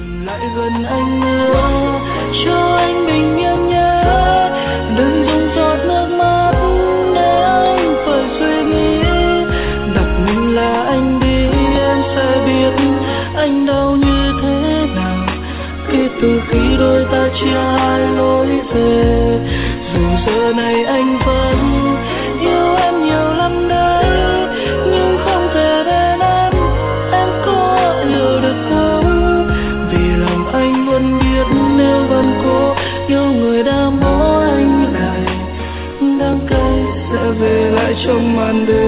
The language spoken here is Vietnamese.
lại gần anh nữa, cho anh bình yên nhé. Đừng dùng giọt nước mắt để anh phải suy nghĩ. Đặt mình là anh đi, em sẽ biết anh đau như thế nào. Kể từ khi đôi ta chia hai lối về, dù giờ này anh vẫn yêu em nhiều lắm đấy, nhưng không thể bên em có hiểu được không? Vì lòng anh luôn biết nếu vẫn cố yêu người đã bỏ anh lại, đắng cay sẽ về lại trong màn đêm.